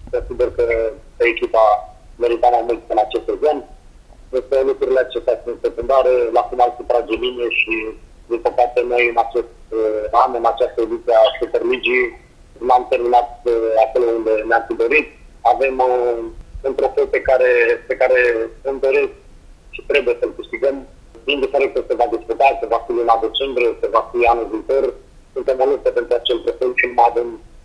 consider că echipa merita mai mult în acest sezon. Despre lucrurile acestea sunt secundare, la final se trage linie și, din păcate, noi în acest an, în această ediție a Super Ligii, n-am terminat acolo unde ne-am fi dorit. Avem un trofeu pe care îmi doresc și trebuie să-l câștigăm. Indiferent că se va discuta, se va fi luna decembrie, se va fi anul viitor, suntem în luptă pentru acel trofeu și nu avem